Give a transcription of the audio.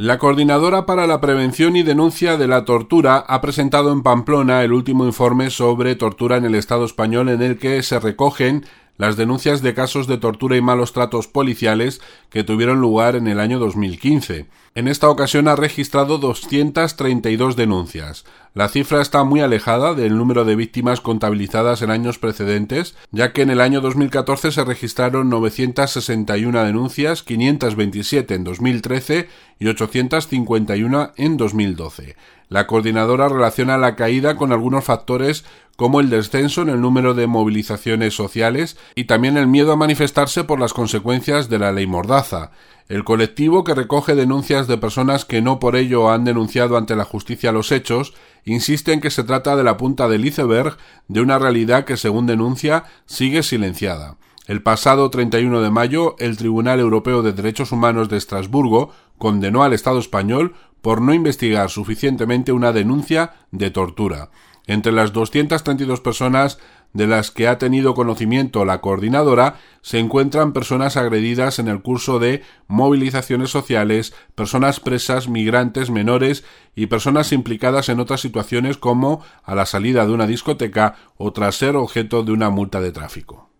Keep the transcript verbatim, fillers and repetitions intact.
La Coordinadora para la Prevención y Denuncia de la Tortura ha presentado en Pamplona el último informe sobre tortura en el Estado español, en el que se recogen las denuncias de casos de tortura y malos tratos policiales que tuvieron lugar en el año dos mil quince. En esta ocasión ha registrado doscientas treinta y dos denuncias. La cifra está muy alejada del número de víctimas contabilizadas en años precedentes, ya que en el año dos mil catorce se registraron novecientas sesenta y una denuncias, quinientas veintisiete en dos mil trece y ochocientas cincuenta y una en dos mil doce. La coordinadora relaciona la caída con algunos factores como el descenso en el número de movilizaciones sociales y también el miedo a manifestarse por las consecuencias de la ley Mordaza. El colectivo, que recoge denuncias de personas que no por ello han denunciado ante la justicia los hechos, insiste en que se trata de la punta del iceberg de una realidad que, según denuncia, sigue silenciada. El pasado treinta y uno de mayo, el Tribunal Europeo de Derechos Humanos de Estrasburgo condenó al Estado español por no investigar suficientemente una denuncia de tortura. Entre las doscientas treinta y dos personas de las que ha tenido conocimiento la coordinadora se encuentran personas agredidas en el curso de movilizaciones sociales, personas presas, migrantes, menores y personas implicadas en otras situaciones como a la salida de una discoteca o tras ser objeto de una multa de tráfico.